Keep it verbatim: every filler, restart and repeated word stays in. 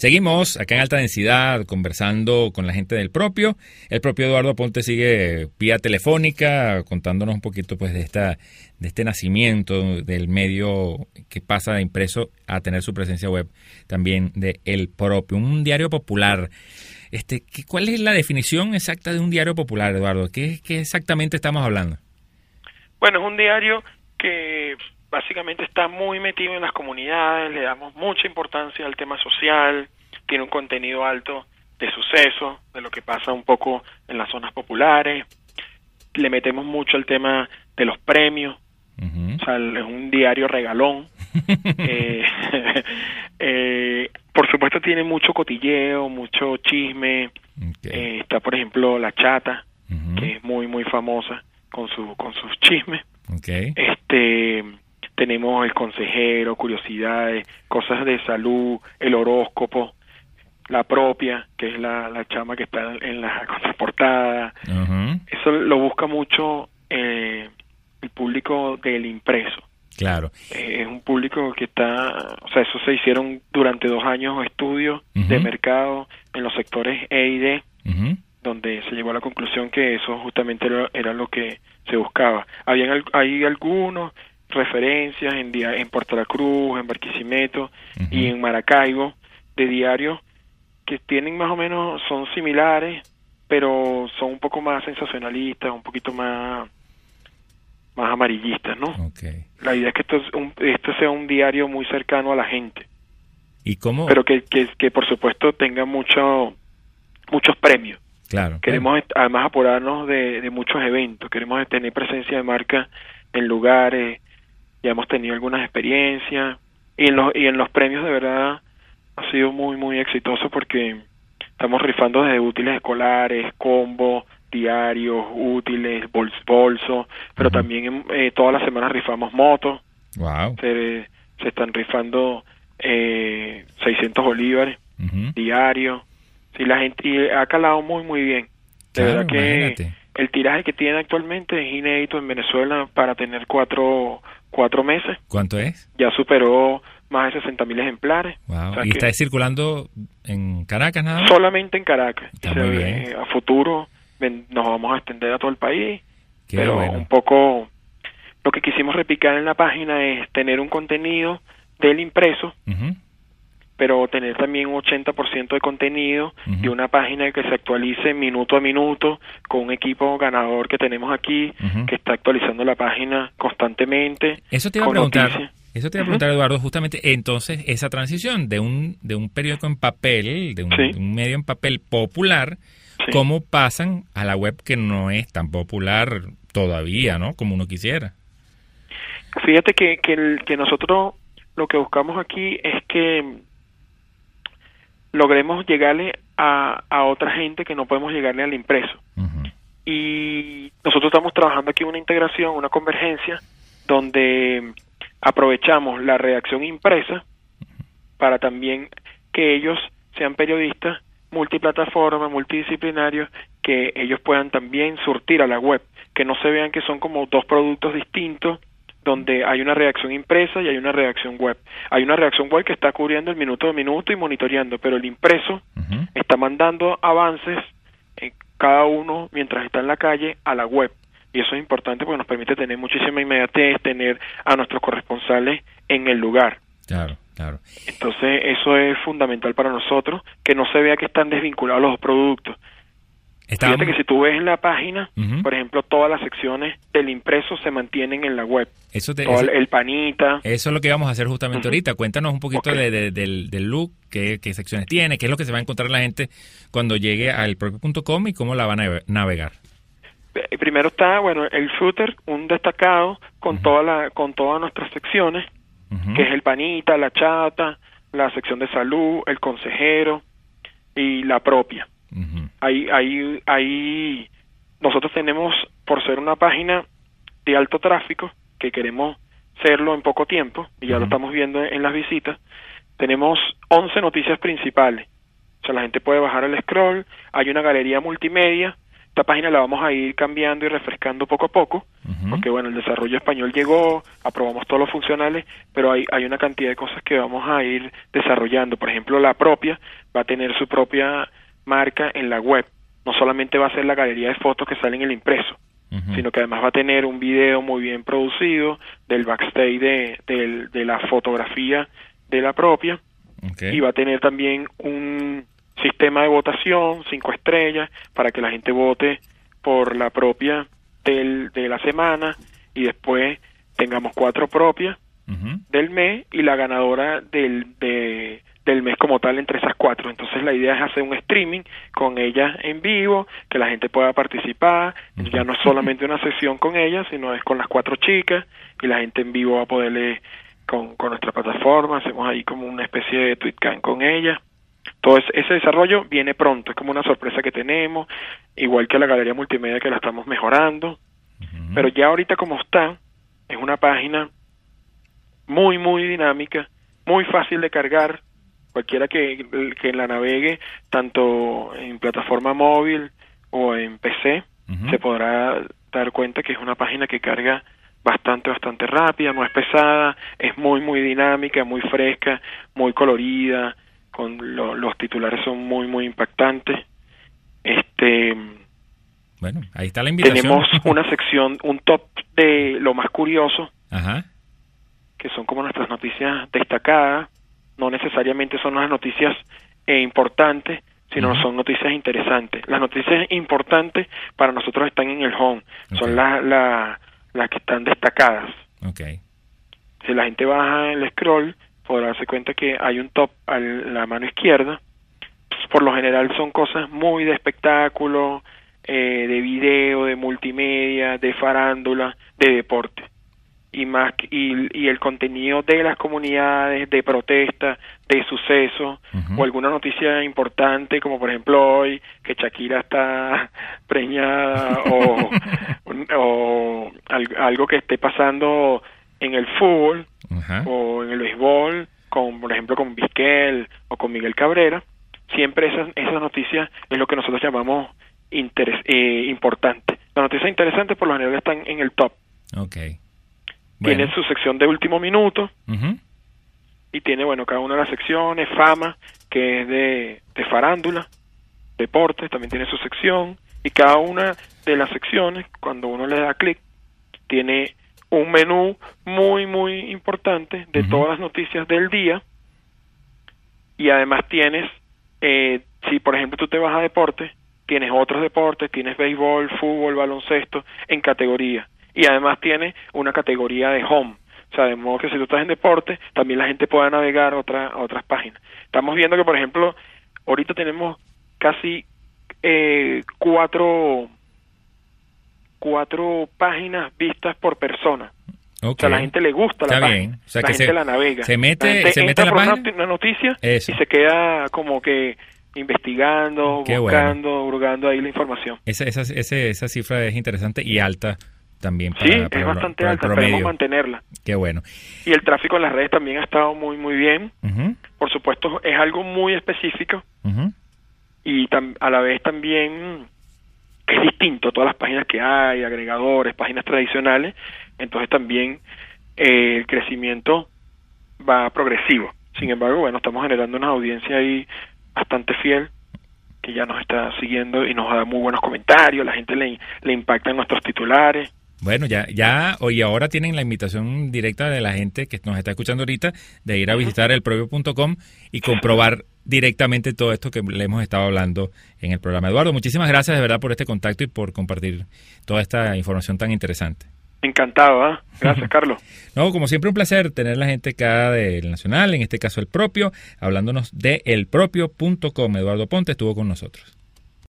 Seguimos acá en Alta Densidad conversando con la gente del propio. El propio Eduardo Aponte sigue vía telefónica contándonos un poquito pues de esta de este nacimiento del medio que pasa de impreso a tener su presencia web también de El Propio, un diario popular. Este, ¿cuál es la definición exacta de un diario popular, Eduardo? ¿Qué, qué exactamente estamos hablando? Bueno, es un diario que básicamente está muy metido en las comunidades, le damos mucha importancia al tema social, tiene un contenido alto de sucesos, de lo que pasa un poco en las zonas populares, le metemos mucho al tema de los premios, uh-huh. O sea, es un diario regalón, eh, eh, por supuesto tiene mucho cotilleo, mucho chisme, okay. eh, está por ejemplo La Chata, uh-huh. que es muy muy famosa con su con sus chismes, okay. este tenemos El Consejero, curiosidades, cosas de salud, el horóscopo, La Propia, que es la, la chama que está en la contraportada. Uh-huh. Eso lo busca mucho eh, el público del impreso. Claro. Eh, es un público que está, o sea, eso se hicieron durante dos años estudios uh-huh. de mercado en los sectores E y D, uh-huh. donde se llegó a la conclusión que eso justamente era, era lo que se buscaba. Habían hay algunos referencias en, en Puerto La Cruz, en Barquisimeto uh-huh. y en Maracaibo de diarios que tienen más o menos, son similares, pero son un poco más sensacionalistas, un poquito más más amarillistas, ¿no? Okay. La idea es que esto, es un, esto sea un diario muy cercano a la gente. ¿Y cómo? Pero que, que, que por supuesto tenga mucho, muchos premios. Claro. Queremos claro. además apurarnos de, de muchos eventos, queremos tener presencia de marca en lugares, ya hemos tenido algunas experiencias, y en los, y en los premios de verdad ha sido muy, muy exitoso porque estamos rifando desde útiles escolares, combos, diarios, útiles, bols, bolsos, pero uh-huh. también eh, todas las semanas rifamos motos. Wow. Se, se están rifando eh, seiscientos bolívares uh-huh. diarios. Sí, la gente y ha calado muy, muy bien. De claro, verdad que imagínate. El tiraje que tiene actualmente es inédito en Venezuela para tener cuatro, cuatro meses. ¿Cuánto es? Ya superó más de sesenta mil ejemplares. Wow. O sea ¿Y está circulando en Caracas nada más? Solamente en Caracas. Está Se, muy bien. Eh, a futuro ven, nos vamos a extender a todo el país. Qué pero bueno. Un poco lo que quisimos replicar en la página es tener un contenido del impreso, uh-huh. pero tener también un ochenta por ciento de contenido uh-huh. de una página que se actualice minuto a minuto con un equipo ganador que tenemos aquí, uh-huh. que está actualizando la página constantemente. Eso te iba a preguntar, noticias. Eso te iba a preguntar, uh-huh. Eduardo, justamente entonces esa transición de un de un periódico en papel, de un, sí. de un medio en papel popular, sí. ¿cómo pasan a la web que no es tan popular todavía, ¿no? Como uno quisiera? Fíjate que, que, el, que nosotros lo que buscamos aquí es que logremos llegarle a, a otra gente que no podemos llegarle al impreso. Uh-huh. Y nosotros estamos trabajando aquí una integración, una convergencia, donde aprovechamos la redacción impresa uh-huh. para también que ellos sean periodistas multiplataforma, multidisciplinarios, que ellos puedan también surtir a la web, que no se vean que son como dos productos distintos, donde hay una redacción impresa y hay una redacción web. Hay una redacción web que está cubriendo el minuto a minuto y monitoreando, pero el impreso uh-huh. está mandando avances, eh, cada uno mientras está en la calle, a la web. Y eso es importante porque nos permite tener muchísima inmediatez, tener a nuestros corresponsales en el lugar. Claro, claro. Entonces eso es fundamental para nosotros, que no se vea que están desvinculados los dos productos. Estábamos... Fíjate que si tú ves en la página, uh-huh. por ejemplo, todas las secciones del impreso se mantienen en la web. Eso te, Todo eso, el panita. Eso es lo que vamos a hacer justamente uh-huh. ahorita. Cuéntanos un poquito okay. de, de, del, del look, qué, qué secciones tiene, qué es lo que se va a encontrar la gente cuando llegue a el propio punto com y cómo la van a navegar. Primero está, bueno, el footer, un destacado con, uh-huh. toda la, con todas nuestras secciones, uh-huh. que es el panita, la chata, la sección de salud, el consejero y la propia. Uh-huh. Ahí, ahí, ahí nosotros tenemos, por ser una página de alto tráfico, que queremos serlo en poco tiempo, y ya uh-huh. lo estamos viendo en, en las visitas, tenemos once noticias principales. O sea, la gente puede bajar el scroll, hay una galería multimedia Esta página la vamos a ir cambiando y refrescando poco a poco, uh-huh. porque bueno, el desarrollo español llegó, aprobamos todos los funcionales, pero hay, hay una cantidad de cosas que vamos a ir desarrollando. Por ejemplo, la propia va a tener su propia marca en la web. No solamente va a ser la galería de fotos que sale en el impreso, uh-huh. sino que además va a tener un video muy bien producido del backstage de, de, de la fotografía de la propia, okay. y va a tener también un sistema de votación, cinco estrellas, para que la gente vote por la propia del, de la semana, y después tengamos cuatro propias uh-huh. del mes y la ganadora del, de, del mes como tal entre esas cuatro. Entonces la idea es hacer un streaming con ellas en vivo, que la gente pueda participar, uh-huh. ya no es solamente una sesión con ellas, sino es con las cuatro chicas, y la gente en vivo va a poderle, con, con nuestra plataforma, hacemos ahí como una especie de tweetcam con ellas. Todo ese desarrollo viene pronto, es como una sorpresa que tenemos, igual que la galería multimedia que la estamos mejorando, uh-huh. pero ya ahorita como está, es una página muy, muy dinámica, muy fácil de cargar, cualquiera que, que la navegue, tanto en plataforma móvil o en P C, uh-huh. se podrá dar cuenta que es una página que carga bastante, bastante rápida, no es pesada, es muy, muy dinámica, muy fresca, muy colorida, con lo, los titulares son muy muy impactantes. Este bueno, ahí está la invitación. Tenemos una sección, un top de lo más curioso, ajá. que son como nuestras noticias destacadas, no necesariamente son las noticias eh, importantes, sino uh-huh. son noticias interesantes. Las noticias importantes para nosotros están en el home, okay. son las la, las que están destacadas. Okay. Si la gente baja el scroll, podrá darse cuenta que hay un top a la mano izquierda. Por lo general son cosas muy de espectáculo, eh, de video, de multimedia, de farándula, de deporte. Y más y, y el contenido de las comunidades, de protesta, de sucesos, uh-huh. o alguna noticia importante, como por ejemplo hoy, que Shakira está preñada, o, o algo que esté pasando en el fútbol, uh-huh. o en el béisbol, con, por ejemplo con Vizquel o con Miguel Cabrera. Siempre esas, esas noticias es lo que nosotros llamamos interes, eh, importante. Las noticias interesantes por lo general están en el top. Okay. Bueno. Tiene su sección de último minuto, uh-huh. y tiene, bueno, cada una de las secciones. Fama, que es de, de farándula, deportes, también tiene su sección, y cada una de las secciones, cuando uno le da clic, tiene un menú muy, muy importante de uh-huh. todas las noticias del día, y además tienes, eh, si por ejemplo tú te vas a deportes, tienes otros deportes, tienes béisbol, fútbol, baloncesto, en categoría, y además tienes una categoría de home, o sea, de modo que si tú estás en deporte, también la gente pueda navegar a, otra, a otras páginas. Estamos viendo que, por ejemplo, ahorita tenemos casi eh, cuatro cuatro páginas vistas por persona. Okay. O sea, a la gente le gusta la Está página, bien. O sea, la que gente se, la navega. Se mete, la gente se mete entra en la por página. Una, una noticia Eso. y se queda como que investigando, Qué buscando, bueno. hurgando ahí la información. Esa, esa, esa, esa cifra es interesante y alta también para, sí, para es bastante para alta, esperemos mantenerla. Qué bueno. Y el tráfico en las redes también ha estado muy, muy bien. Uh-huh. Por supuesto, es algo muy específico, uh-huh. y tam- a la vez también es distinto. Todas las páginas que hay, agregadores, páginas tradicionales, entonces también eh, el crecimiento va progresivo. Sin embargo, bueno, estamos generando una audiencia ahí bastante fiel, que ya nos está siguiendo y nos da muy buenos comentarios, la gente le, le impactan nuestros titulares. Bueno, ya, ya, hoy ahora tienen la invitación directa de la gente que nos está escuchando ahorita de ir a visitar el propio punto com y comprobar directamente todo esto que le hemos estado hablando en el programa. Eduardo, muchísimas gracias de verdad por este contacto y por compartir toda esta información tan interesante. Encantado, ¿eh? Gracias, Carlos. No, como siempre, un placer tener la gente acá del Nacional, en este caso el propio, hablándonos de el propio punto com. Eduardo Ponte estuvo con nosotros.